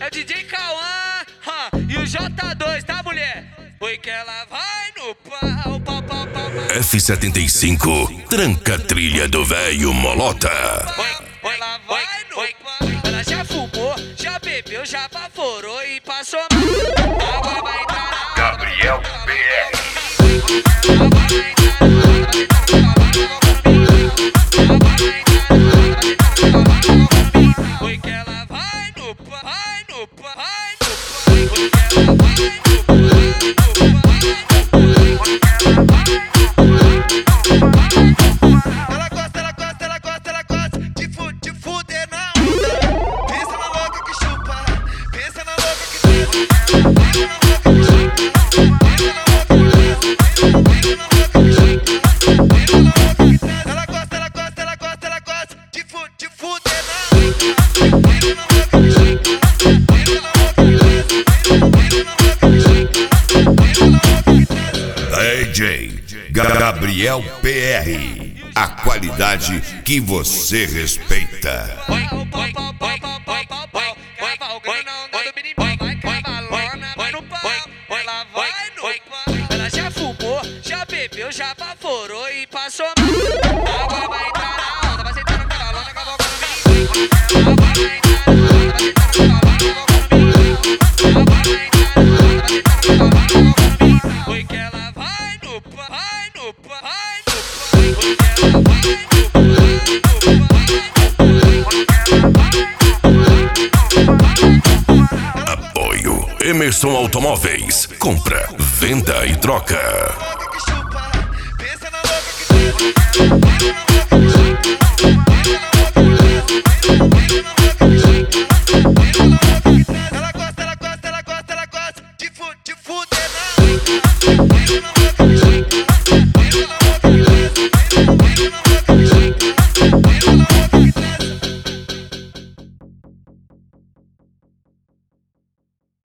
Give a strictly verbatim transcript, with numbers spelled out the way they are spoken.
É o D J Cauã ha, e o J dois, tá, mulher? Foi que ela vai no pau, pau, pau, pau, pau. F setenta e cinco, tranca a trilha do velho Molota. Foi, foi, ela vai no pau. Ela já fumou, já bebeu, já baforou e passou mal. Agora vai entrar na Gabriel P R. Foi que ela vai no pau, vai no pau, vai no pau. Foi que ela vai no pau, Ela gosta, ela gosta, ela gosta, ela gosta de, fu de fuder na onda. Pensa na louca que chupa, pensa na louca que dança. Pensa na louca que chupa, pensa na louca que dança. Pensa na louca que chupa, pensa na louca que dança. Ela gosta, ela gosta, ela gosta, ela gosta de, fu de fuder na onda. Pensa na louca que chupa, pensa na louca que dança. Pensa na louca que chupa, pensa na louca que dança. D J Gabriel P R. A qualidade que você respeita. Vai, vai, vai, vai, vai, vai, vai, cavalgando na onda do birimbau, vai cavalona, vai no pau, ela vai no pau. Ela já fumou, já bebeu, já baforou e passou mal. Agora vai entrar na onda, vai sentar no cavalona, cavalgando no birimbau. Agora vai entrar na onda, vai sentar no cavalona, cavalgando no birimbau. Agora vai entrar na onda, vai sentar no cavalona, cavalgando no birimbau. Foi que ela vai no pau, vai no pau, vai no pau. Foi que ela vai no Apoio Emerson Automóveis. Compra, venda e troca. Louca que chupa, pensa na louca que dança. Pensa na louca que chupa, pensa na louca que dança. Pensa na louca que chupa, pensa na louca que dança. Ela gosta, ela gosta, ela gosta, ela gosta de, fu de fuder na onda.